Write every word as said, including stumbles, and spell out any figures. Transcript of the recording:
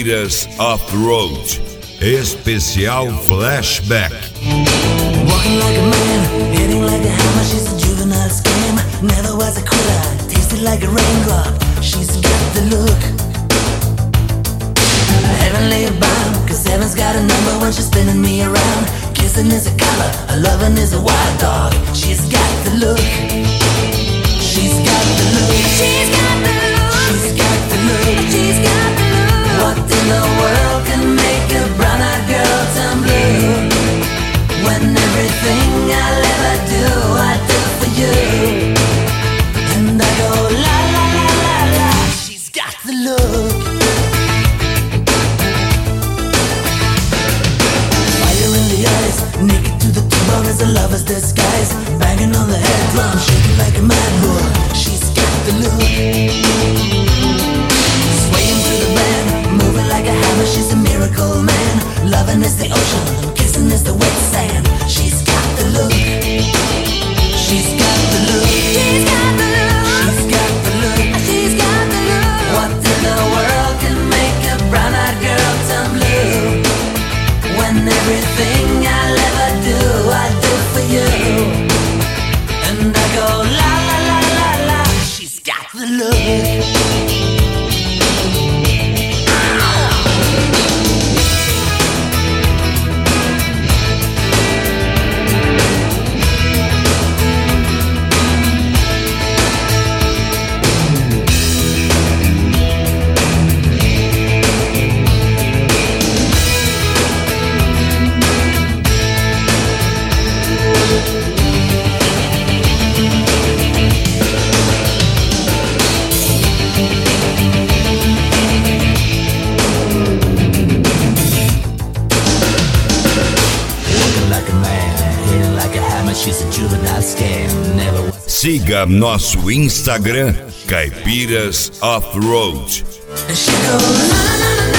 Caipiras Off-Road, especial flashback. Walking like a man, hitting like a hammer, she's a juvenile scam. Never was a quitter, tasted like a raindrop, she's got the look. Heavenly bound, cause heaven's got a number when she's spinning me around. Kissing is a color, a loving is a wild dog. She's got the look. She's got the look. She's got the look. She's got the look. She's got the look. What in the world can make a brown-eyed girl turn blue? When everything I'll ever do, I do for you. And I go la la la la la. She's got the look. Naked to the bone as a lover's disguise, banging on the head drum, shaking like a mad bull. She's got the look. Swaying through the band, moving like a hammer. She's a miracle man. Loving is the ocean, kissing is the wet sand. She's got the look. She's got the look. She's got the look. She's got the look. She's got the look. What in the world can make a brown-eyed girl turn blue? When everything I'll ever do, I do for you. And I go la la la la la. She's got the look. Siga nosso Instagram, Caipiras Off-Road. And she goes, na, na, na, na.